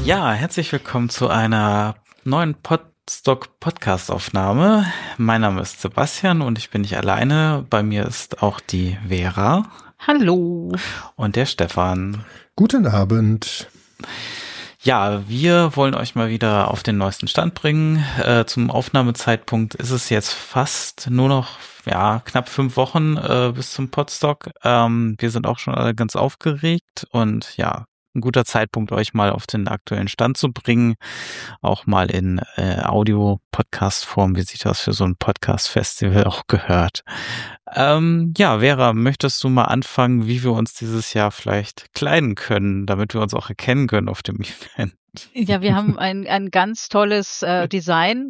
Ja, herzlich willkommen zu einer neuen Podstock-Podcast-Aufnahme. Mein Name ist Sebastian und ich bin nicht alleine. Bei mir ist auch die Vera. Hallo. Und der Stefan. Guten Abend. Ja, wir wollen euch mal wieder auf den neuesten Stand bringen. Zum Aufnahmezeitpunkt ist es jetzt fast nur noch knapp 5 Wochen bis zum Podstock. Wir sind auch schon alle ganz aufgeregt und ja, ein guter Zeitpunkt, euch mal auf den aktuellen Stand zu bringen, auch mal in Audio-Podcast-Form, wie sich das für so ein Podcast-Festival auch gehört. Vera, möchtest du mal anfangen, wie wir uns dieses Jahr vielleicht kleiden können, damit wir uns auch erkennen können auf dem Event? Ja, wir haben ein ganz tolles designt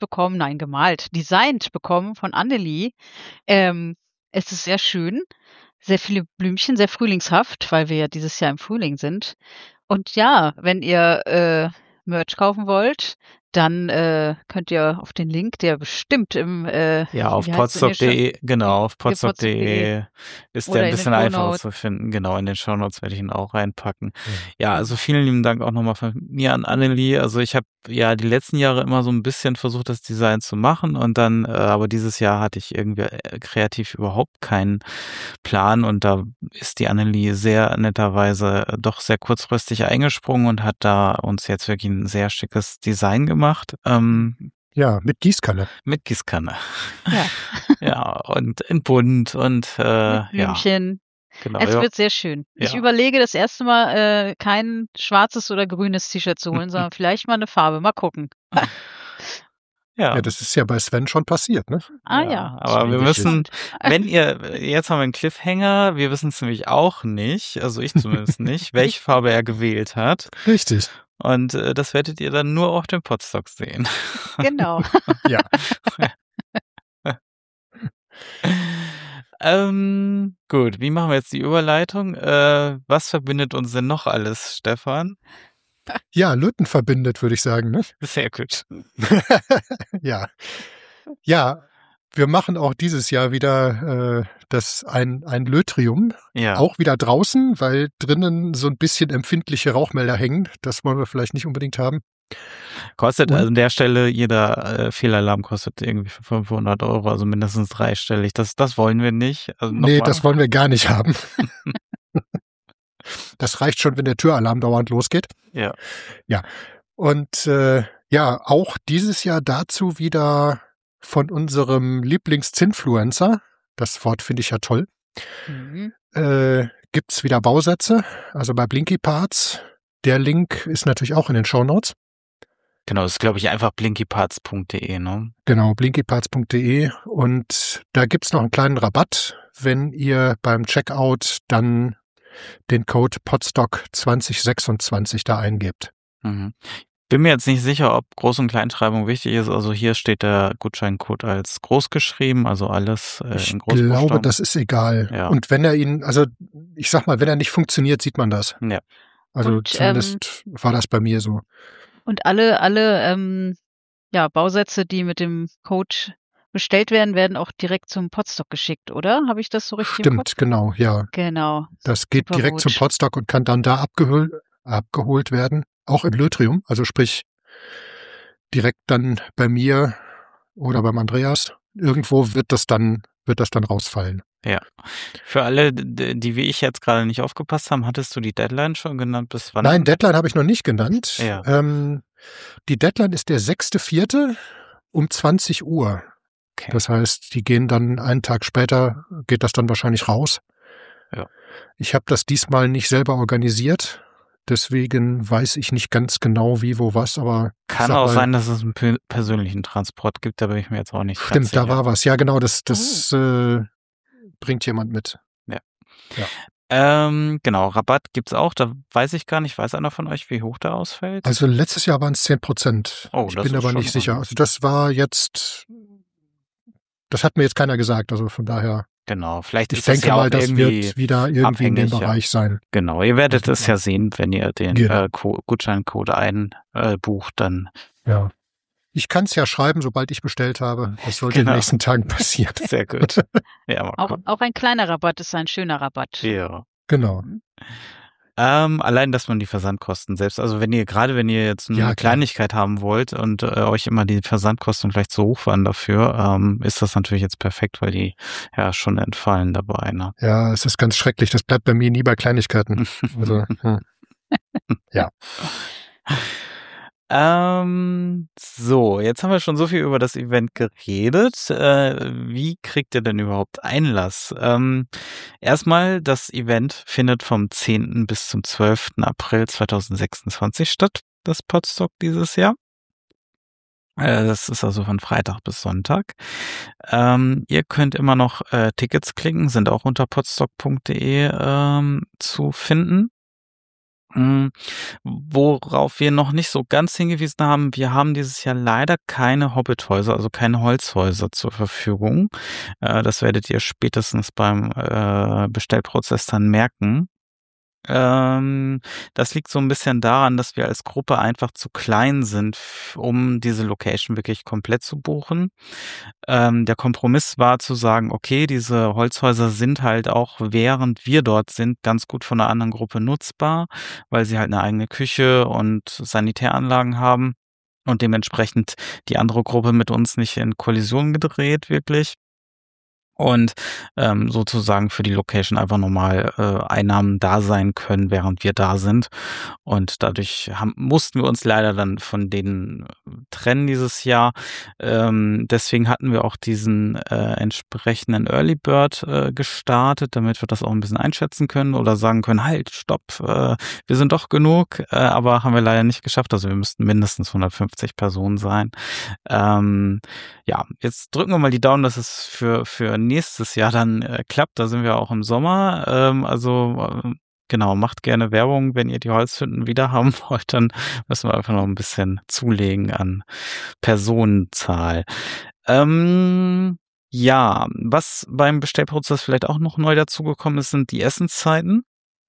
bekommen von Annelie. Es ist sehr schön, sehr viele Blümchen, sehr frühlingshaft, weil wir ja dieses Jahr im Frühling sind. Und ja, wenn ihr Merch kaufen wollt, dann könnt ihr auf den Link, der bestimmt im auf podstock.de, genau, auf podstock.de ist der ein bisschen einfacher zu finden. Genau, in den Shownotes werde ich ihn auch reinpacken. Ja, also vielen lieben Dank auch nochmal von mir an Annelie. Also ich habe ja die letzten Jahre immer so ein bisschen versucht, das Design zu machen und dann, aber dieses Jahr hatte ich irgendwie kreativ überhaupt keinen Plan und da ist die Annelie sehr netterweise doch sehr kurzfristig eingesprungen und hat da uns jetzt wirklich ein sehr schickes Design gemacht. Ja, mit Gießkanne. Mit Gießkanne. Ja. Ja, und in bunt und mit Blümchen. Ja. Genau, es wird sehr schön. Ja. Ich überlege das erste Mal kein schwarzes oder grünes T-Shirt zu holen, sondern vielleicht mal eine Farbe. Mal gucken. Ja, das ist ja bei Sven schon passiert, ne? Ja. Aber wir müssen, jetzt haben wir einen Cliffhanger, wir wissen es nämlich auch nicht, also ich zumindest nicht, welche Farbe er gewählt hat. Richtig. Und das werdet ihr dann nur auf dem Podstock sehen. Genau. Ja. Gut, wie machen wir jetzt die Überleitung? Was verbindet uns denn noch alles, Stefan? Ja, Löten verbindet, würde ich sagen, ne? Sehr gut. Ja. Ja, wir machen auch dieses Jahr wieder ein Lötrium. Ja. Auch wieder draußen, weil drinnen so ein bisschen empfindliche Rauchmelder hängen. Das wollen wir vielleicht nicht unbedingt haben. Kostet also an der Stelle, jeder Fehlalarm kostet irgendwie 500 €, also mindestens dreistellig. Das wollen wir nicht. Also das wollen wir gar nicht haben. Das reicht schon, wenn der Türalarm dauernd losgeht. Ja. Ja. Und auch dieses Jahr dazu wieder von unserem Lieblings-Zinfluencer, das Wort finde ich ja toll, gibt's wieder Bausätze, also bei Blinky Parts. Der Link ist natürlich auch in den Shownotes. Genau, das ist, glaube ich, einfach blinkyparts.de, ne? Genau, blinkyparts.de und da gibt's noch einen kleinen Rabatt, wenn ihr beim Checkout dann den Code Podstock 2026 da eingebt. Mhm. Bin mir jetzt nicht sicher, ob Groß- und Kleinschreibung wichtig ist. Also hier steht der Gutscheincode als groß geschrieben, also alles in Großbuchstaben. Ich glaube, das ist egal. Ja. Und wenn er ich sag mal, wenn er nicht funktioniert, sieht man das. Ja. Also zumindest war das bei mir so. Und alle Bausätze, die mit dem Code bestellt werden, werden auch direkt zum Podstock geschickt, oder? Habe ich das so richtig im Kopf? Stimmt, genau, ja. Genau. Das geht Super direkt gut. zum Podstock und kann dann da abgeholt werden. Auch im Lötrium, also sprich direkt dann bei mir oder beim Andreas. Irgendwo wird das dann rausfallen. Ja. Für alle, die wie ich jetzt gerade nicht aufgepasst haben, hattest du die Deadline schon genannt? Bis wann? Nein, Deadline habe ich noch nicht genannt. Ja. Die Deadline ist der 6.4. um 20 Uhr. Okay. Das heißt, die gehen dann einen Tag später, geht das dann wahrscheinlich raus. Ja. Ich habe das diesmal nicht selber organisiert. Deswegen weiß ich nicht ganz genau, wie, wo, was, aber... Kann auch sein, dass es einen persönlichen Transport gibt, da bin ich mir jetzt auch nicht Stimmt, ganz sicher. da war was. Ja, genau, das bringt jemand mit. Ja. Genau, Rabatt gibt's auch, da weiß ich gar nicht, weiß einer von euch, wie hoch der ausfällt? Also letztes Jahr waren es 10%. Oh, ich das bin ist aber schon nicht sicher. Also das war jetzt... Das hat mir jetzt keiner gesagt, also von daher... Genau, vielleicht Ich ist das denke ja mal, auch das irgendwie wird wieder irgendwie in dem abhängig, Bereich sein. Genau, ihr werdet es ja sehen, wenn ihr den Genau. Gutscheincode einbucht, dann. Ja. Ich kann es ja schreiben, sobald ich bestellt habe. Das sollte in den nächsten Tagen passieren. Sehr gut. Ja, mal gucken. Auch ein kleiner Rabatt ist ein schöner Rabatt. Ja. Genau. Allein, dass man die Versandkosten selbst, also wenn ihr jetzt eine Ja, klar. Kleinigkeit haben wollt und euch immer die Versandkosten vielleicht zu hoch waren dafür, ist das natürlich jetzt perfekt, weil die ja schon entfallen dabei. Ne? Ja, es ist ganz schrecklich. Das bleibt bei mir nie bei Kleinigkeiten. Also, ja. So, jetzt haben wir schon so viel über das Event geredet. Wie kriegt ihr denn überhaupt Einlass? Erstmal, das Event findet vom 10. bis zum 12. April 2026 statt, das Podstock dieses Jahr. Das ist also von Freitag bis Sonntag. Ihr könnt immer noch Tickets klicken, sind auch unter podstock.de zu finden. Worauf wir noch nicht so ganz hingewiesen haben, wir haben dieses Jahr leider keine Hobbithäuser, also keine Holzhäuser zur Verfügung. Das werdet ihr spätestens beim Bestellprozess dann merken. Das liegt so ein bisschen daran, dass wir als Gruppe einfach zu klein sind, um diese Location wirklich komplett zu buchen. Der Kompromiss war zu sagen, okay, diese Holzhäuser sind halt auch, während wir dort sind, ganz gut von einer anderen Gruppe nutzbar, weil sie halt eine eigene Küche und Sanitäranlagen haben und dementsprechend die andere Gruppe mit uns nicht in Kollision gedreht, wirklich. Und sozusagen für die Location einfach nochmal Einnahmen da sein können, während wir da sind. Und dadurch mussten wir uns leider dann von denen trennen dieses Jahr. Deswegen hatten wir auch diesen entsprechenden Early Bird gestartet, damit wir das auch ein bisschen einschätzen können oder sagen können, halt, stopp, wir sind doch genug, aber haben wir leider nicht geschafft. Also wir müssten mindestens 150 Personen sein. Ja, jetzt drücken wir mal die Daumen, dass es für nächstes Jahr dann klappt. Da sind wir auch im Sommer. Genau, macht gerne Werbung, wenn ihr die Holzhütten wieder haben wollt, dann müssen wir einfach noch ein bisschen zulegen an Personenzahl. Ja, was beim Bestellprozess vielleicht auch noch neu dazugekommen ist, sind die Essenszeiten.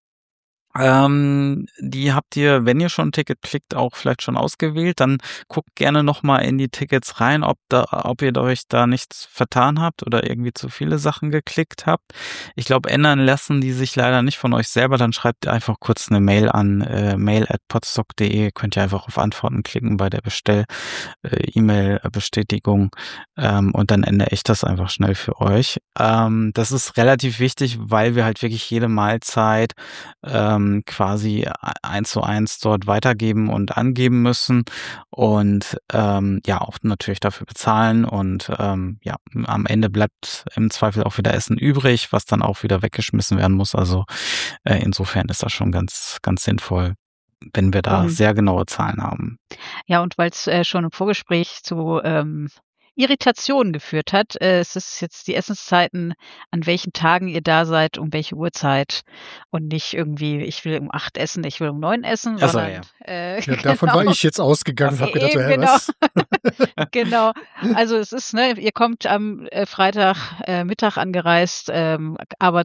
Die habt ihr, wenn ihr schon ein Ticket klickt, auch vielleicht schon ausgewählt. Dann guckt gerne nochmal in die Tickets rein, ob ihr euch da nichts vertan habt oder irgendwie zu viele Sachen geklickt habt. Ich glaube, ändern lassen die sich leider nicht von euch selber. Dann schreibt ihr einfach kurz eine Mail an mail@podstock.de. Könnt ihr einfach auf Antworten klicken bei der E-Mail-Bestätigung und dann ändere ich das einfach schnell für euch. Das ist relativ wichtig, weil wir halt wirklich jede Mahlzeit quasi 1:1 dort weitergeben und angeben müssen und ja auch natürlich dafür bezahlen und ja, am Ende bleibt im Zweifel auch wieder Essen übrig, was dann auch wieder weggeschmissen werden muss. Also insofern ist das schon ganz, ganz sinnvoll, wenn wir da sehr genaue Zahlen haben. Ja, und weil es schon im Vorgespräch zu Irritationen geführt hat. Es ist jetzt die Essenszeiten, an welchen Tagen ihr da seid, um welche Uhrzeit und nicht irgendwie, ich will um 8 essen, ich will um 9 essen, Ach so, sondern ja, davon war ich jetzt ausgegangen, habe gedacht, eben, so, genau. was? Genau. Also es ist, ne, ihr kommt am Freitag Mittag angereist, aber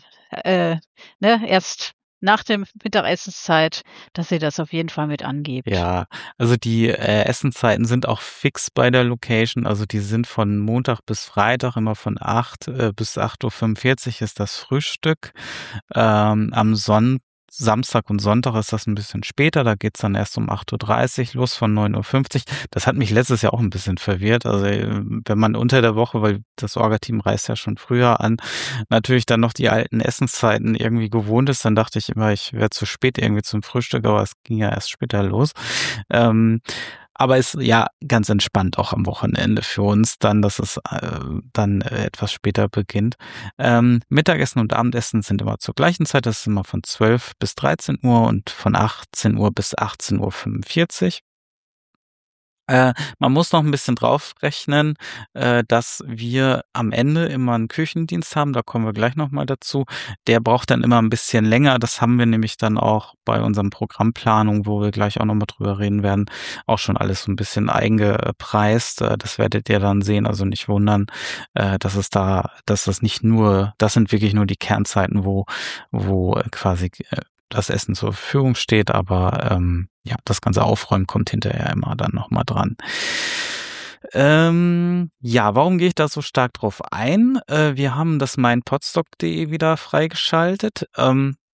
erst nach der Mittagessenszeit, dass ihr das auf jeden Fall mit angebt. Ja, also die Essenszeiten sind auch fix bei der Location. Also die sind von Montag bis Freitag immer von 8 bis 8:45 Uhr ist das Frühstück. Am Samstag und Sonntag ist das ein bisschen später. Da geht's dann erst um 8:30 Uhr los von 9:50 Uhr. Das hat mich letztes Jahr auch ein bisschen verwirrt. Also wenn man unter der Woche, weil das Orga-Team reist ja schon früher an, natürlich dann noch die alten Essenszeiten irgendwie gewohnt ist, dann dachte ich immer, ich wäre zu spät irgendwie zum Frühstück, aber es ging ja erst später los. Aber ist ja ganz entspannt auch am Wochenende für uns dann, dass es dann etwas später beginnt. Mittagessen und Abendessen sind immer zur gleichen Zeit. Das ist immer von 12 bis 13 Uhr und von 18 Uhr bis 18:45 Uhr. Man muss noch ein bisschen drauf rechnen, dass wir am Ende immer einen Küchendienst haben. Da kommen wir gleich noch mal dazu. Der braucht dann immer ein bisschen länger. Das haben wir nämlich dann auch bei unserem Programmplanung, wo wir gleich auch noch mal drüber reden werden, auch schon alles so ein bisschen eingepreist. Das werdet ihr dann sehen. Also nicht wundern, dass das nicht nur, das sind wirklich nur die Kernzeiten, wo quasi das Essen zur Verfügung steht, aber ja, das ganze Aufräumen kommt hinterher immer dann nochmal dran. Ja, warum gehe ich da so stark drauf ein? Wir haben das meinpodstock.de wieder freigeschaltet.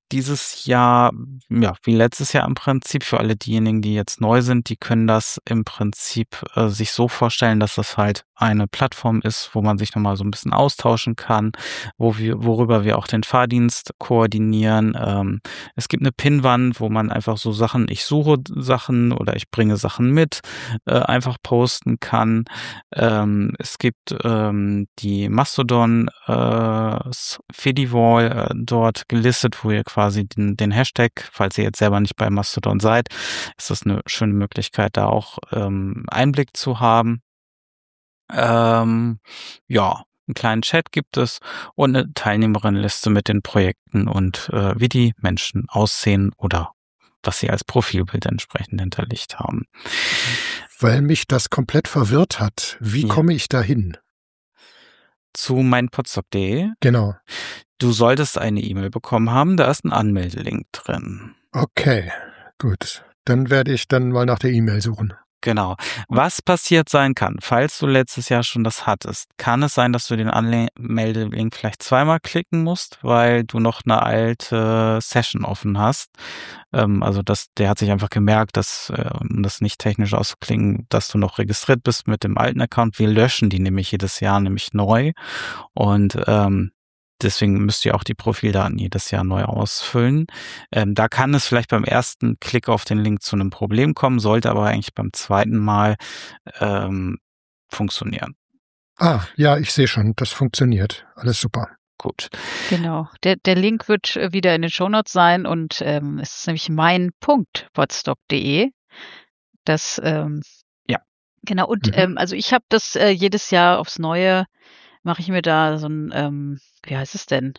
dieses Jahr, ja, wie letztes Jahr im Prinzip, für alle diejenigen, die jetzt neu sind, die können das im Prinzip sich so vorstellen, dass das halt eine Plattform ist, wo man sich nochmal so ein bisschen austauschen kann, worüber wir auch den Fahrdienst koordinieren. Es gibt eine Pinnwand, wo man einfach so Sachen, ich suche Sachen oder ich bringe Sachen mit, einfach posten kann. Es gibt die Mastodon Fediwall dort gelistet, wo ihr quasi den Hashtag, falls ihr jetzt selber nicht bei Mastodon seid, ist das eine schöne Möglichkeit, da auch Einblick zu haben. Ja, einen kleinen Chat gibt es und eine Teilnehmerinnenliste mit den Projekten und wie die Menschen aussehen oder was sie als Profilbild entsprechend hinterlegt haben. Weil mich das komplett verwirrt hat. Wie komme ich da hin? Zu meinpodstock.de. Genau. Du solltest eine E-Mail bekommen haben, da ist ein Anmeldelink drin. Okay, gut. Dann werde ich dann mal nach der E-Mail suchen. Genau. Was passiert sein kann, falls du letztes Jahr schon das hattest, kann es sein, dass du den Anmeldelink vielleicht zweimal klicken musst, weil du noch eine alte Session offen hast. Also der hat sich einfach gemerkt, dass, um das nicht technisch auszuklingen, dass du noch registriert bist mit dem alten Account. Wir löschen die nämlich jedes Jahr nämlich neu und deswegen müsst ihr auch die Profildaten jedes Jahr neu ausfüllen. Da kann es vielleicht beim ersten Klick auf den Link zu einem Problem kommen, sollte aber eigentlich beim zweiten Mal funktionieren. Ah, ja, ich sehe schon, das funktioniert. Alles super. Gut. Genau. Der Link wird wieder in den Shownotes sein und es ist nämlich mein.podstock.de. Das, ja. Genau. Und also ich habe das jedes Jahr aufs Neue, mache ich mir da so ein, wie heißt es denn?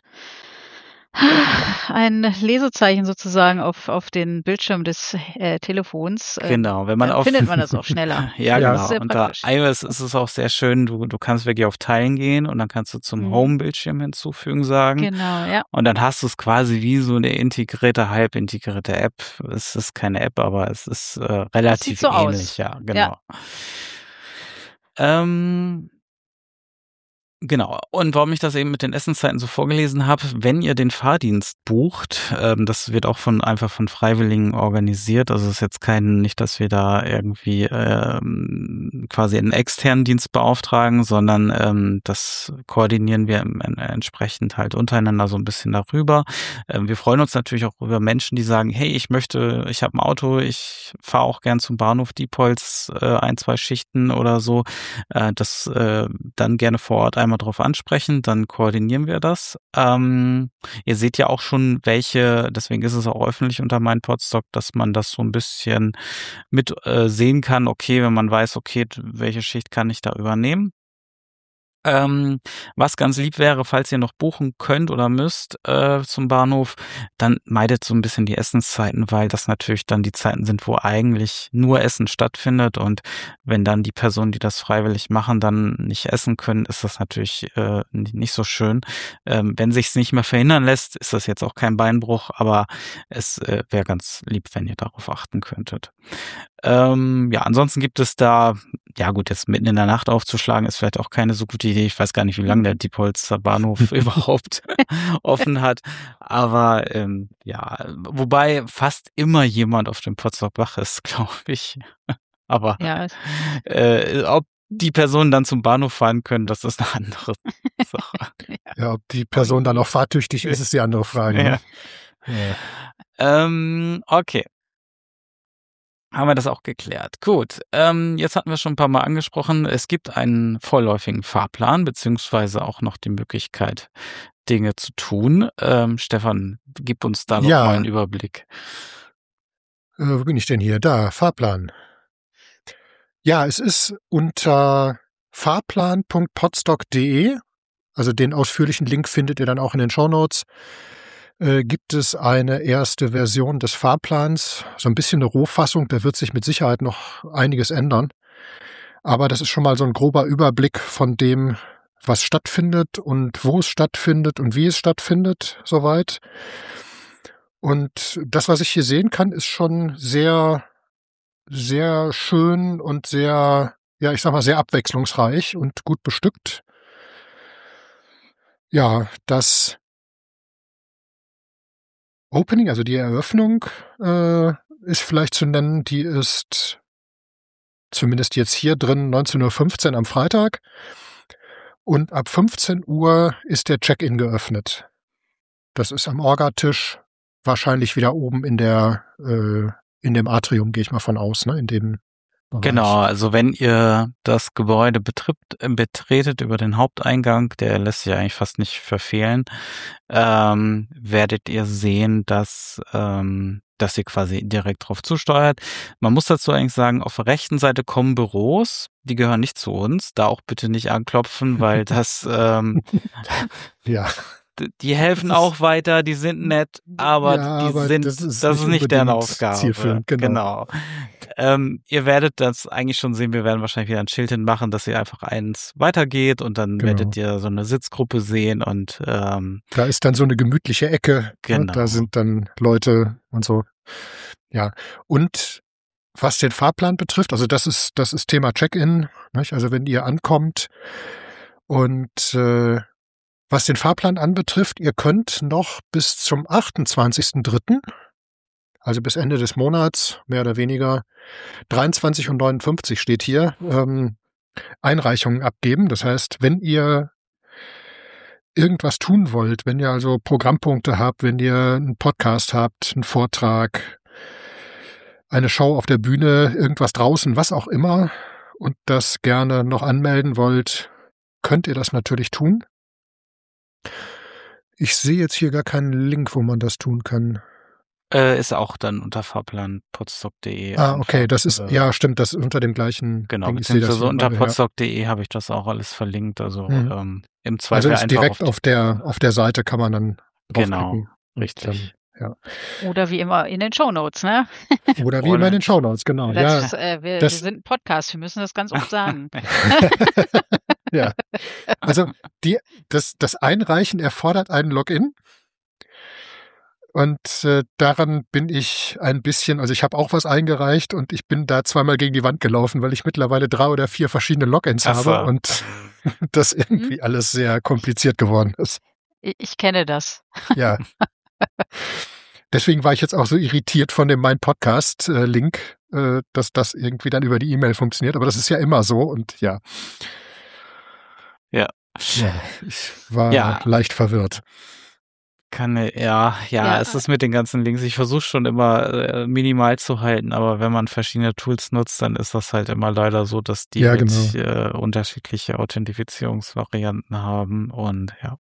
Ein Lesezeichen sozusagen auf den Bildschirm des Telefons. Genau, wenn man findet man das auch schneller. Ja, Ja. genau. Unter iOS ist es auch sehr schön. Du kannst wirklich auf Teilen gehen und dann kannst du zum Home-Bildschirm hinzufügen sagen. Genau, ja. Und dann hast du es quasi wie so eine halb integrierte App. Es ist keine App, aber es ist relativ so ähnlich. Aus. Ja, genau. Ja. Genau. Und warum ich das eben mit den Essenszeiten so vorgelesen habe, wenn ihr den Fahrdienst bucht, das wird auch einfach von Freiwilligen organisiert. Also es ist jetzt nicht, dass wir da irgendwie quasi einen externen Dienst beauftragen, sondern das koordinieren wir entsprechend halt untereinander so ein bisschen darüber. Wir freuen uns natürlich auch über Menschen, die sagen, hey, ich habe ein Auto, ich fahre auch gern zum Bahnhof Diepholz 1-2 Schichten oder so. Das dann gerne vor Ort einmal drauf ansprechen, dann koordinieren wir das. Ihr seht ja auch schon deswegen ist es auch öffentlich unter meinpodstock, dass man das so ein bisschen mit sehen kann, okay, wenn man weiß, okay, welche Schicht kann ich da übernehmen. Was ganz lieb wäre, falls ihr noch buchen könnt oder müsst zum Bahnhof, dann meidet so ein bisschen die Essenszeiten, weil das natürlich dann die Zeiten sind, wo eigentlich nur Essen stattfindet und wenn dann die Personen, die das freiwillig machen, dann nicht essen können, ist das natürlich nicht so schön. Wenn sich's nicht mehr verhindern lässt, ist das jetzt auch kein Beinbruch, aber es wäre ganz lieb, wenn ihr darauf achten könntet. Ansonsten gibt es da, ja gut, jetzt mitten in der Nacht aufzuschlagen, ist vielleicht auch keine so gute Idee. Ich weiß gar nicht, wie lange der Diepholzer Bahnhof überhaupt offen hat. Aber wobei fast immer jemand auf dem Potsdok wach ist, glaube ich. Aber ja, Äh, ob die Personen dann zum Bahnhof fahren können, das ist eine andere Sache. Ja, ob die Person dann auch fahrtüchtig ist, ist die andere Frage. Ja. Ne? Ja. Okay. Haben wir das auch geklärt. Gut, jetzt hatten wir schon ein paar Mal angesprochen, es gibt einen vorläufigen Fahrplan, beziehungsweise auch noch die Möglichkeit, Dinge zu tun. Stefan, gib uns da noch mal einen Überblick. Wo bin ich denn hier? Da, Fahrplan. Ja, es ist unter fahrplan.podstock.de, also den ausführlichen Link findet ihr dann auch in den Shownotes, gibt es eine erste Version des Fahrplans, so ein bisschen eine Rohfassung, da wird sich mit Sicherheit noch einiges ändern. Aber das ist schon mal so ein grober Überblick von dem, was stattfindet und wo es stattfindet und wie es stattfindet, soweit. Und das, was ich hier sehen kann, ist schon sehr, sehr schön und sehr, ja, ich sag mal, sehr abwechslungsreich und gut bestückt. Ja, das Opening, also die Eröffnung, ist vielleicht zu nennen, die ist zumindest jetzt hier drin 19:15 Uhr am Freitag. Und ab 15 Uhr ist der Check-in geöffnet. Das ist am Orga-Tisch, wahrscheinlich wieder oben in dem Atrium, gehe ich mal von aus, ne, in dem Bereich. Genau, also wenn ihr das Gebäude betretet über den Haupteingang, der lässt sich eigentlich fast nicht verfehlen, werdet ihr sehen, dass ihr quasi direkt drauf zusteuert. Man muss dazu eigentlich sagen, auf der rechten Seite kommen Büros, die gehören nicht zu uns, da auch bitte nicht anklopfen, weil das Ja. die helfen auch weiter, die sind nett, aber das ist nicht deren Aufgabe. Zielführend, genau. Ihr werdet das eigentlich schon sehen, wir werden wahrscheinlich wieder ein Schild hinmachen, dass ihr einfach eins weitergeht und dann werdet ihr so eine Sitzgruppe sehen und da ist dann so eine gemütliche Ecke, genau. Ne, da sind dann Leute und so. Ja, und was den Fahrplan betrifft, also das ist Thema Check-in, nicht? Also wenn ihr ankommt und was den Fahrplan anbetrifft, ihr könnt noch bis zum 28.03., also bis Ende des Monats, mehr oder weniger, 23:59 steht hier, Einreichungen abgeben. Das heißt, wenn ihr irgendwas tun wollt, wenn ihr also Programmpunkte habt, wenn ihr einen Podcast habt, einen Vortrag, eine Show auf der Bühne, irgendwas draußen, was auch immer, und das gerne noch anmelden wollt, könnt ihr das natürlich tun. Ich sehe jetzt hier gar keinen Link, wo man das tun kann. Ist auch dann unter fahrplanpodstock.de. Okay, das ist, ja stimmt, das ist unter dem gleichen Genau, Ding. beziehungsweise unter podstock.de habe ich das auch alles verlinkt, also im Zweifel also einfach direkt auf der Seite kann man dann draufklicken. Genau, richtig. Dann, ja. Oder wie immer in den Shownotes, ne? Oder wie immer in den Shownotes, genau. Wir sind ein Podcast, wir müssen das ganz oft sagen. Ja, also das Einreichen erfordert einen Login. Und daran bin ich ein bisschen, also ich habe auch was eingereicht und ich bin da zweimal gegen die Wand gelaufen, weil ich mittlerweile 3 oder 4 verschiedene Logins habe und das irgendwie alles sehr kompliziert geworden ist. Ich kenne das. Ja. Deswegen war ich jetzt auch so irritiert von dem Mein Podcast-Link, dass das irgendwie dann über die E-Mail funktioniert. Aber das ist ja immer so und ja. Ja. Ich war leicht verwirrt. Es ist mit den ganzen Links. Ich versuche schon immer minimal zu halten, aber wenn man verschiedene Tools nutzt, dann ist das halt immer leider so, dass die unterschiedliche Authentifizierungsvarianten haben und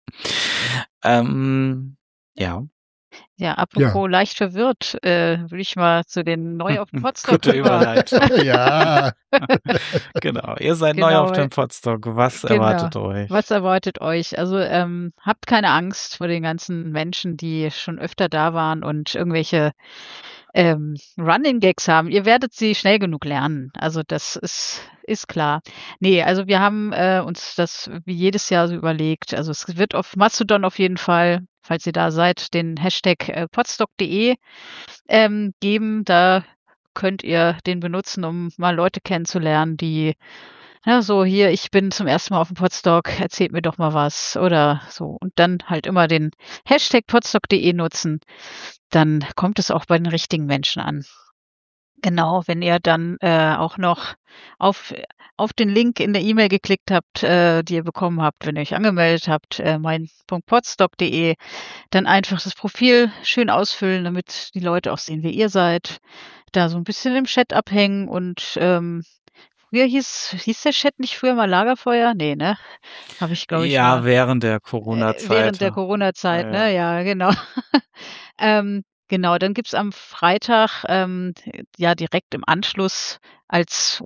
Ja, apropos leicht verwirrt, will ich mal zu den neu auf dem Podstock. Gute Überleitung. Ja. Genau, ihr seid neu auf dem Podstock. Was erwartet euch? Was erwartet euch? Also habt keine Angst vor den ganzen Menschen, die schon öfter da waren und irgendwelche Running-Gags haben. Ihr werdet sie schnell genug lernen. Also das ist klar. Nee, also wir haben uns das wie jedes Jahr so überlegt. Also es wird auf Mastodon auf jeden Fall, falls ihr da seid, den Hashtag podstock.de geben. Da könnt ihr den benutzen, um mal Leute kennenzulernen, die so hier, ich bin zum ersten Mal auf dem Podstock, erzählt mir doch mal was oder so. Und dann halt immer den Hashtag podstock.de nutzen. Dann kommt es auch bei den richtigen Menschen an. Genau, wenn ihr dann auch noch auf den Link in der E-Mail geklickt habt, die ihr bekommen habt, wenn ihr euch angemeldet habt, mein.podstock.de, dann einfach das Profil schön ausfüllen, damit die Leute auch sehen, wer ihr seid. Da so ein bisschen im Chat abhängen und früher hieß der Chat nicht früher mal Lagerfeuer? Nee, ne? Habe ich, glaube ich. Ja, während der Corona-Zeit. Während der Corona-Zeit, ne? Ja, genau. Genau, dann gibt's am Freitag direkt im Anschluss als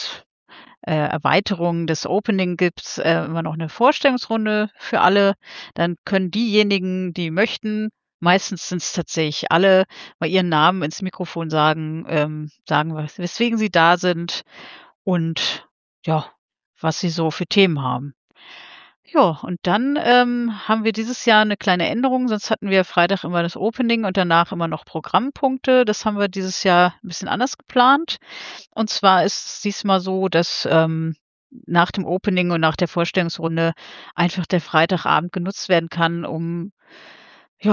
Erweiterung des Opening gibt's immer noch eine Vorstellungsrunde für alle. Dann können diejenigen, die möchten, meistens sind es tatsächlich alle, mal ihren Namen ins Mikrofon sagen, weswegen sie da sind und ja, was sie so für Themen haben. Ja, und dann haben wir dieses Jahr eine kleine Änderung. Sonst hatten wir Freitag immer das Opening und danach immer noch Programmpunkte. Das haben wir dieses Jahr ein bisschen anders geplant. Und zwar ist es diesmal so, dass nach dem Opening und nach der Vorstellungsrunde einfach der Freitagabend genutzt werden kann, um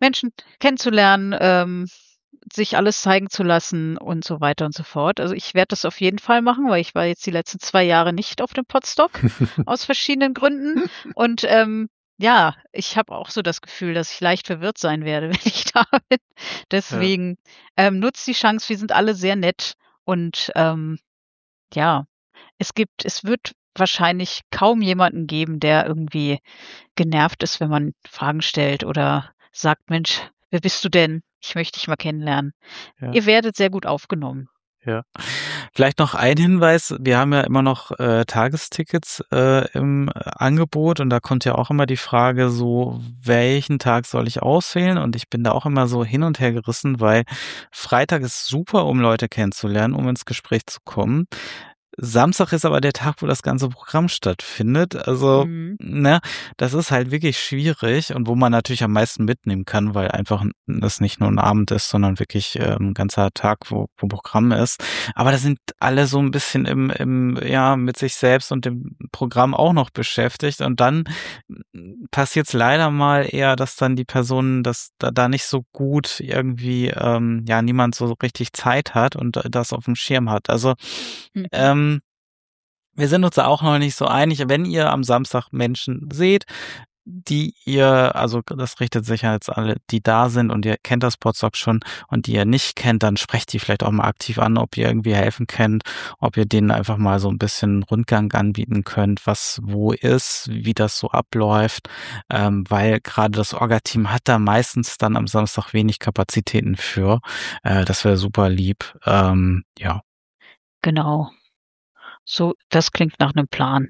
Menschen kennenzulernen, sich alles zeigen zu lassen und so weiter und so fort. Also, ich werde das auf jeden Fall machen, weil ich war jetzt die letzten 2 Jahre nicht auf dem Podstock aus verschiedenen Gründen. Und, ja, ich habe auch so das Gefühl, dass ich leicht verwirrt sein werde, wenn ich da bin. Deswegen, nutzt die Chance, wir sind alle sehr nett und, ja, es wird wahrscheinlich kaum jemanden geben, der irgendwie genervt ist, wenn man Fragen stellt oder sagt: „Mensch, wer bist du denn? Ich möchte dich mal kennenlernen.“ Ja. Ihr werdet sehr gut aufgenommen. Ja. Vielleicht noch ein Hinweis, wir haben ja immer noch Tagestickets im Angebot und da kommt ja auch immer die Frage so, welchen Tag soll ich auswählen? Und ich bin da auch immer so hin und her gerissen, weil Freitag ist super, um Leute kennenzulernen, um ins Gespräch zu kommen. Samstag ist aber der Tag, wo das ganze Programm stattfindet. Also, Mhm. ne, das ist halt wirklich schwierig und wo man natürlich am meisten mitnehmen kann, weil einfach das nicht nur ein Abend ist, sondern wirklich 'n ganzer Tag, wo Programm ist. Aber da sind alle so ein bisschen ja, mit sich selbst und dem Programm auch noch beschäftigt und dann passiert's leider mal eher, dass dann die Personen, dass da nicht so gut irgendwie, ja, niemand so richtig Zeit hat und das auf dem Schirm hat. Also, Mhm. wir sind uns da auch noch nicht so einig. Wenn ihr am Samstag Menschen seht, die ihr, also das richtet sich ja jetzt alle, die da sind und ihr kennt das Podstock schon und die ihr nicht kennt, dann sprecht die vielleicht auch mal aktiv an, ob ihr irgendwie helfen könnt, ob ihr denen einfach mal so ein bisschen Rundgang anbieten könnt, was wo ist, wie das so abläuft, weil gerade das Orga-Team hat da meistens dann am Samstag wenig Kapazitäten für. Das wäre super lieb. Ja. Genau. So, das klingt nach 'nem Plan.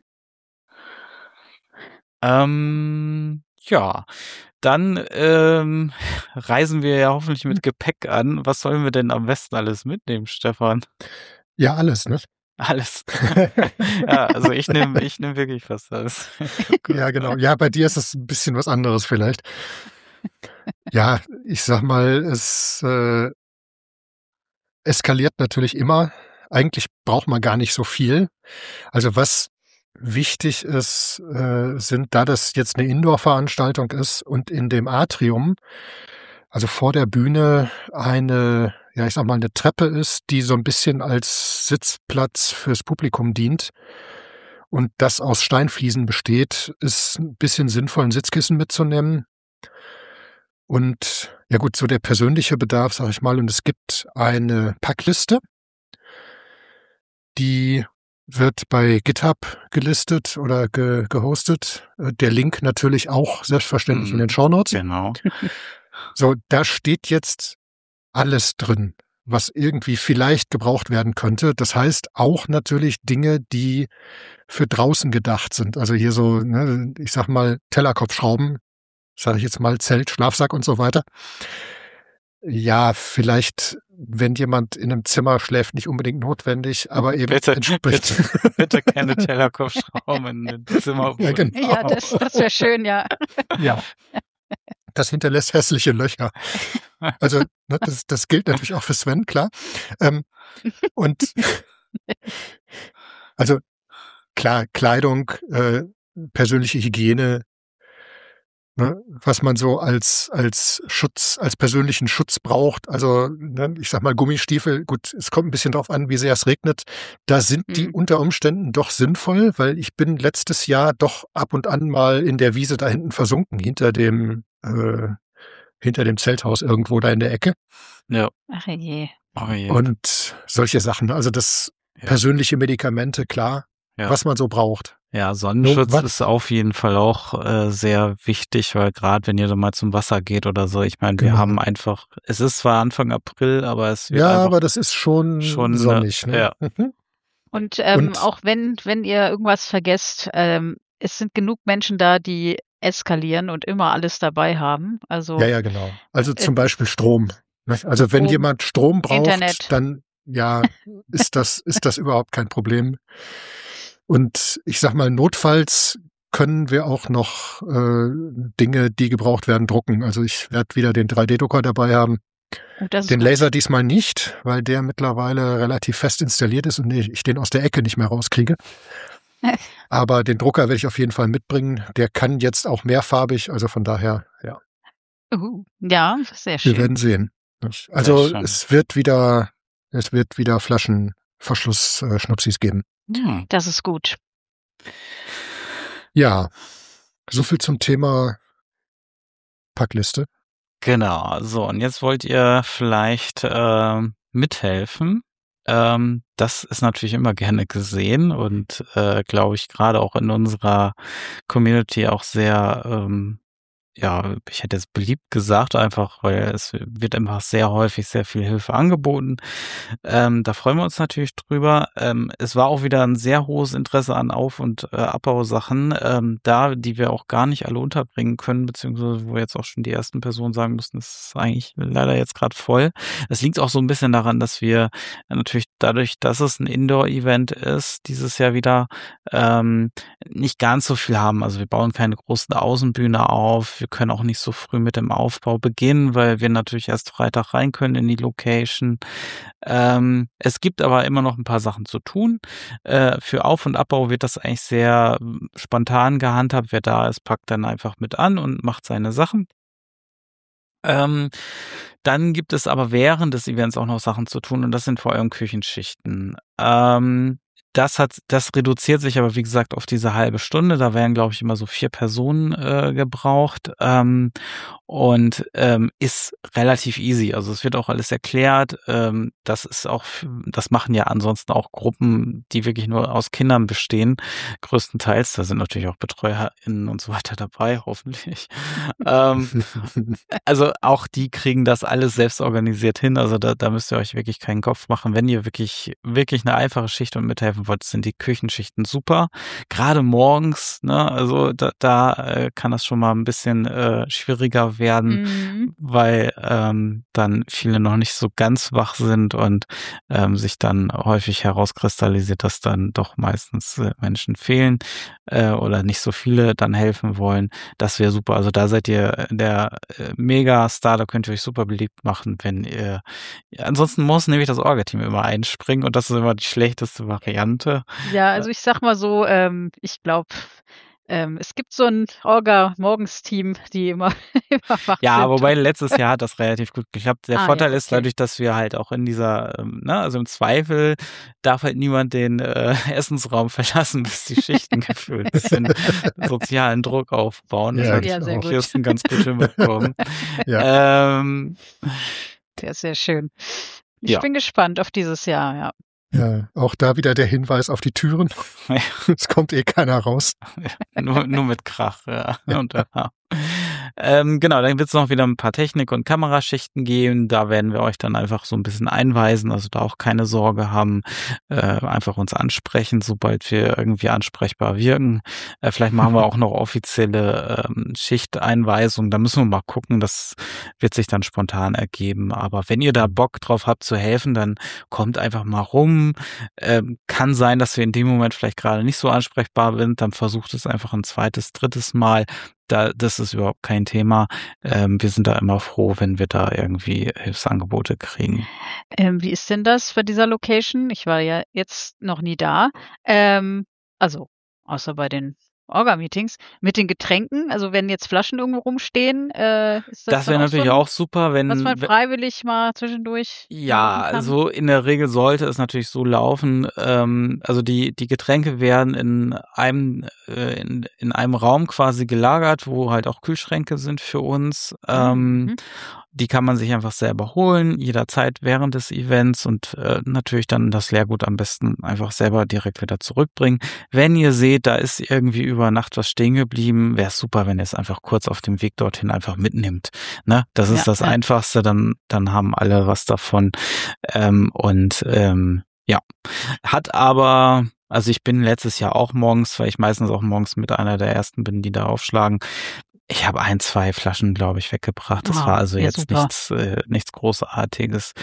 Ja, dann reisen wir ja hoffentlich mit Gepäck an. Was sollen wir denn am besten alles mitnehmen, Stefan? Ja, alles, ne? Alles. Ja, also ich nehm wirklich fast alles. Oh Gott. Ja, genau. Ja, bei dir ist es ein bisschen was anderes vielleicht. Ja, ich sag mal, es eskaliert natürlich immer. Eigentlich braucht man gar nicht so viel. Also, was wichtig ist, sind, da das jetzt eine Indoor-Veranstaltung ist und in dem Atrium, also vor der Bühne eine, ja, ich sage mal, eine Treppe ist, die so ein bisschen als Sitzplatz fürs Publikum dient und das aus Steinfliesen besteht, ist ein bisschen sinnvoll, 'n Sitzkissen mitzunehmen. Und ja gut, so der persönliche Bedarf, sage ich mal, und es gibt eine Packliste, die wird bei GitHub gelistet oder gehostet. Der Link natürlich auch selbstverständlich in den Shownotes. Genau. So, da steht jetzt alles drin, was irgendwie vielleicht gebraucht werden könnte. Das heißt auch natürlich Dinge, die für draußen gedacht sind. Also hier so, ne, ich sag mal, Tellerkopfschrauben, sage ich jetzt mal, Zelt, Schlafsack und so weiter. Ja, vielleicht, wenn jemand in einem Zimmer schläft, nicht unbedingt notwendig, aber eben Bitte, entspricht. bitte keine Tellerkopfschrauben in den Zimmer. Ja, genau. Ja, das wäre schön, ja. Ja, das hinterlässt hässliche Löcher. Also, ne, das gilt natürlich auch für Sven, klar. Und also klar, Kleidung, persönliche Hygiene, ne, was man so als Schutz, als persönlichen Schutz braucht. Also, ne, ich sag mal, Gummistiefel, gut, es kommt ein bisschen drauf an, wie sehr es regnet. Da sind die Mhm. unter Umständen doch sinnvoll, weil ich bin letztes Jahr doch ab und an mal in der Wiese da hinten versunken, hinter dem Zelthaus irgendwo da in der Ecke. Ja. Ach je. Oh je. Und solche Sachen. Also das Ja. persönliche Medikamente, klar, Ja. was man so braucht. Ja, Sonnenschutz was- ist auf jeden Fall auch sehr wichtig, weil gerade wenn ihr dann mal zum Wasser geht oder so, ich meine, wir Genau. haben einfach, es ist zwar Anfang April, aber es wird Ja, einfach aber das ist schon sonnig. Ne? ja. Mhm. Und, Und auch wenn ihr irgendwas vergesst, es sind genug Menschen da, die eskalieren und immer alles dabei haben. Also, ja, genau. Also äh, zum Beispiel Strom. Ne? Also wenn Strom, jemand Strom braucht, Internet. dann ja, ist das überhaupt kein Problem. Und ich sag mal, notfalls können wir auch noch Dinge, die gebraucht werden, drucken. Also ich werde wieder den 3D-Drucker dabei haben. Oh, das ist Den gut. Laser diesmal nicht, weil der mittlerweile relativ fest installiert ist und ich den aus der Ecke nicht mehr rauskriege. Aber den Drucker werde ich auf jeden Fall mitbringen. Der kann jetzt auch mehrfarbig, also von daher, ja. Ja, sehr Wir schön. werden sehen. Also schön. es wird wieder Flaschenverschluss-Schnupsis geben. Das ist gut. Ja, so viel zum Thema Packliste. Genau, so, und jetzt wollt ihr vielleicht mithelfen. Das ist natürlich immer gerne gesehen und glaube ich gerade auch in unserer Community auch sehr, ja, ich hätte jetzt beliebt gesagt, einfach, weil es wird einfach sehr häufig sehr viel Hilfe angeboten. Da freuen wir uns natürlich drüber. Es war auch wieder ein sehr hohes Interesse an Auf- und Abbausachen, die wir auch gar nicht alle unterbringen können, beziehungsweise wo jetzt auch schon die ersten Personen sagen mussten, es ist eigentlich leider jetzt gerade voll. Es liegt auch so ein bisschen daran, dass wir natürlich dadurch, dass es ein Indoor-Event ist, dieses Jahr wieder nicht ganz so viel haben. Also wir bauen keine großen Außenbühne auf. Wir können auch nicht so früh mit dem Aufbau beginnen, weil wir natürlich erst Freitag rein können in die Location. Es gibt aber immer noch ein paar Sachen zu tun. Für Auf- und Abbau wird das eigentlich sehr spontan gehandhabt. Wer da ist, packt dann einfach mit an und macht seine Sachen. Dann gibt es aber während des Events auch noch Sachen zu tun und das sind vor allem Küchenschichten. Das reduziert sich aber, wie gesagt, auf diese halbe Stunde. Da werden, glaube ich, immer so 4 Personen gebraucht und ist relativ easy. Also es wird auch alles erklärt. Das ist auch, das machen ja ansonsten auch Gruppen, die wirklich nur aus Kindern bestehen, größtenteils. Da sind natürlich auch BetreuerInnen und so weiter dabei, hoffentlich. Also auch die kriegen das alles selbst organisiert hin. Also da müsst ihr euch wirklich keinen Kopf machen. Wenn ihr wirklich eine einfache Schicht und mithelfen wollt, sind die Küchenschichten super. Gerade morgens, ne, also da kann das schon mal ein bisschen schwieriger werden, weil dann viele noch nicht so ganz wach sind und sich dann häufig herauskristallisiert, dass dann doch meistens Menschen fehlen oder nicht so viele dann helfen wollen. Das wäre super. Also da seid ihr der Mega-Star, da könnt ihr euch super beliebt machen, wenn ihr. Ja, ansonsten muss nämlich das Orga-Team immer einspringen und das ist immer die schlechteste Variante. Ja, also ich sag mal so, ich glaube, es gibt so ein Orga-Morgens-Team, die immer wach Ja, sind. wobei letztes Jahr hat das relativ gut geklappt. Der Ja, Vorteil ist okay. dadurch, dass wir halt auch in dieser, ne, also im Zweifel darf halt niemand den Essensraum verlassen, bis die Schichten gefüllt sind. Sozialen Druck aufbauen. Das Ja, hat Ja, sehr gut. Kirsten ganz gut hinbekommen. Ja. Der ist sehr schön. Ich Ja. bin gespannt auf dieses Jahr, ja. Ja, auch da wieder der Hinweis auf die Türen. Es kommt eh keiner raus. nur mit Krach, ja. Und, genau, dann wird es noch wieder ein paar Technik- und Kameraschichten geben. Da werden wir euch dann einfach so ein bisschen einweisen, also da auch keine Sorge haben. Einfach uns ansprechen, sobald wir irgendwie ansprechbar wirken. Vielleicht machen wir auch noch offizielle Schichteinweisungen. Da müssen wir mal gucken. Das wird sich dann spontan ergeben. Aber wenn ihr da Bock drauf habt zu helfen, dann kommt einfach mal rum. Kann sein, dass wir in dem Moment vielleicht gerade nicht so ansprechbar sind. Dann versucht es einfach ein zweites, drittes Mal. Das ist überhaupt kein Thema. Wir sind da immer froh, wenn wir da irgendwie Hilfsangebote kriegen. Wie ist denn das bei dieser Location? Ich war ja jetzt noch nie da. Also außer bei den Orga-Meetings. Mit den Getränken, also wenn jetzt Flaschen irgendwo rumstehen, ist das Das wäre dann auch so natürlich auch super, was man wenn freiwillig mal zwischendurch ja, machen kann? also in der Regel sollte es natürlich so laufen. Also die Getränke werden in einem Raum quasi gelagert, wo halt auch Kühlschränke sind für uns. Die kann man sich einfach selber holen, jederzeit während des Events und natürlich dann das Leergut am besten einfach selber direkt wieder zurückbringen. Wenn ihr seht, da ist irgendwie über Nacht was stehen geblieben, wäre es super, wenn ihr es einfach kurz auf dem Weg dorthin einfach mitnimmt. Ne? Das ist das Einfachste, dann haben alle was davon. Ja, hat aber, also ich bin letztes Jahr auch morgens, weil ich meistens auch morgens mit einer der ersten bin, die da aufschlagen. Ich habe 1, 2 Flaschen, glaube ich, weggebracht. Das war also jetzt nichts Großartiges.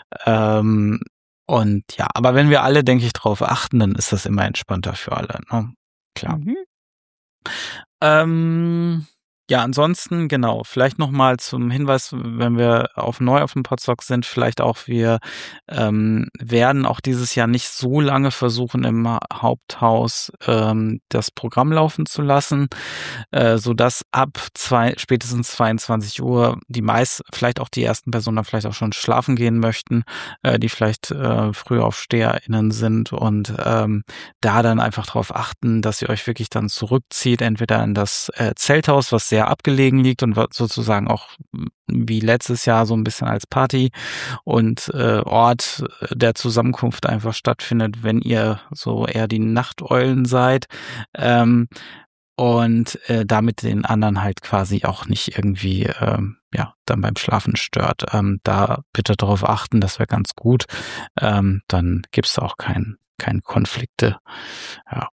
Und ja, aber wenn wir alle, denke ich, drauf achten, dann ist das immer entspannter für alle. Ne? Klar. Ja, ansonsten, genau, vielleicht nochmal zum Hinweis, wenn wir neu auf dem Podstock sind, vielleicht auch, wir werden auch dieses Jahr nicht so lange versuchen, im Haupthaus das Programm laufen zu lassen, sodass ab spätestens 22 Uhr vielleicht auch die ersten Personen dann vielleicht auch schon schlafen gehen möchten, die vielleicht FrühaufsteherInnen sind und da dann einfach darauf achten, dass ihr euch wirklich dann zurückzieht, entweder in das Zelthaus, was sehr abgelegen liegt und sozusagen auch wie letztes Jahr so ein bisschen als Party und Ort der Zusammenkunft einfach stattfindet, wenn ihr so eher die Nachteulen seid, und damit den anderen halt quasi auch nicht irgendwie dann beim Schlafen stört. Da bitte darauf achten, das wäre ganz gut. Dann gibt's da auch keine Konflikte. Ja.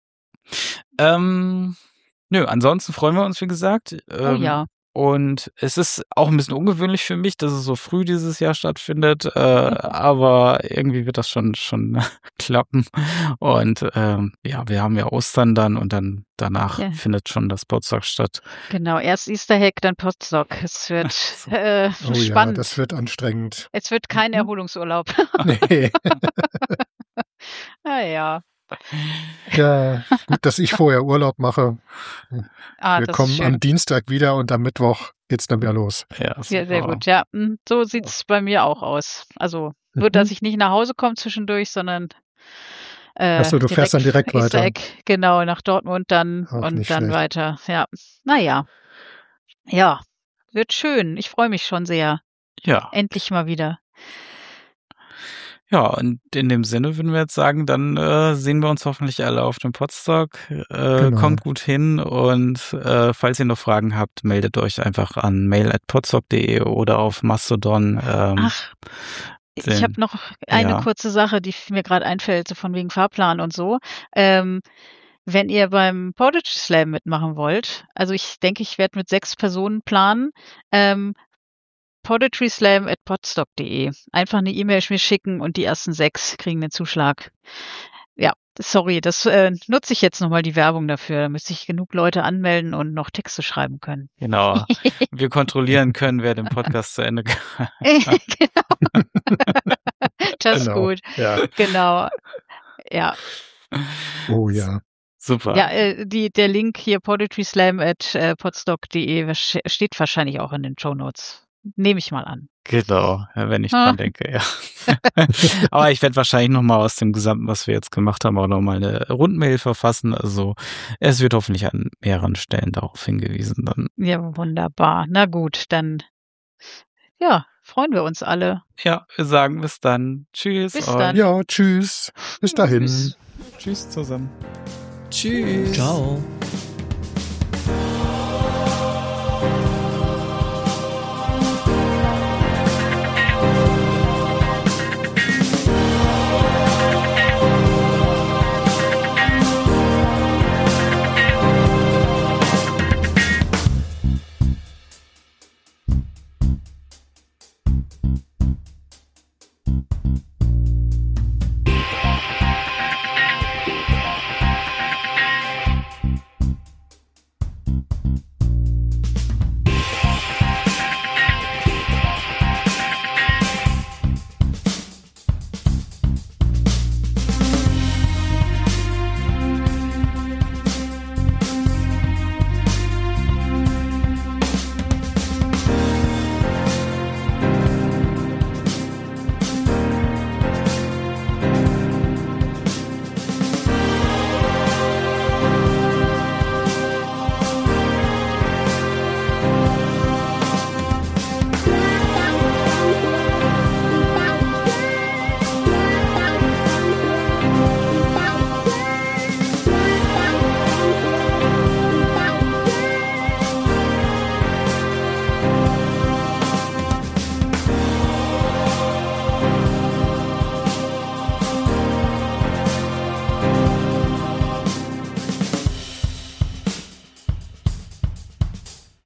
Nö, ansonsten freuen wir uns, wie gesagt. Oh ja. Und es ist auch ein bisschen ungewöhnlich für mich, dass es so früh dieses Jahr stattfindet, aber irgendwie wird das schon klappen. Und wir haben ja Ostern dann und dann danach findet schon das Podstock statt. Genau, erst Easter Egg, dann Podstock. Es wird Oh ja, spannend. das wird anstrengend. Es wird kein Erholungsurlaub. Nee. Ja. Ja, gut, dass ich vorher Urlaub mache. Wir Das ist kommen schön. am Dienstag wieder und am Mittwoch geht's dann wieder los. Ja, Sehr super. gut. Ja, so sieht's bei mir auch aus. Also nur, dass ich nicht nach Hause komme zwischendurch, sondern Achso, du fährst dann direkt Easter weiter. Egg, genau, nach Dortmund dann Auch und nicht dann schlecht. weiter. Ja, naja. Ja, wird schön. Ich freue mich schon sehr. Ja. Endlich mal wieder. Ja, und in dem Sinne würden wir jetzt sagen, dann sehen wir uns hoffentlich alle auf dem Podstock. Genau. Kommt gut hin und falls ihr noch Fragen habt, meldet euch einfach an mail@podstock.de oder auf Mastodon. Ich habe noch eine kurze Sache, die mir gerade einfällt, so von wegen Fahrplan und so. Wenn ihr beim Poetry Slam mitmachen wollt, also ich denke, ich werde mit 6 Personen planen, poetryslam@podstock.de. Einfach eine E-Mail mir schicken und die ersten 6 kriegen den Zuschlag. Ja, sorry, das nutze ich jetzt nochmal die Werbung dafür. Da müsste ich genug Leute anmelden und noch Texte schreiben können. Genau. Wir kontrollieren können, wer den Podcast zu Ende kann. Genau. Das ist Genau. gut. Ja. Genau. Ja. Oh ja. Super. Ja, der Link hier poetryslam@podstock.de steht wahrscheinlich auch in den Shownotes. Nehme ich mal an. Genau, wenn ich dran denke, ja. Aber ich werde wahrscheinlich nochmal aus dem Gesamten, was wir jetzt gemacht haben, auch nochmal eine Rundmail verfassen. Also es wird hoffentlich an mehreren Stellen darauf hingewiesen dann. Ja, wunderbar. Na gut, dann freuen wir uns alle. Ja, wir sagen bis dann. Tschüss. Bis dann. Ja, tschüss. Bis dahin. Tschüss zusammen. Tschüss. Ciao.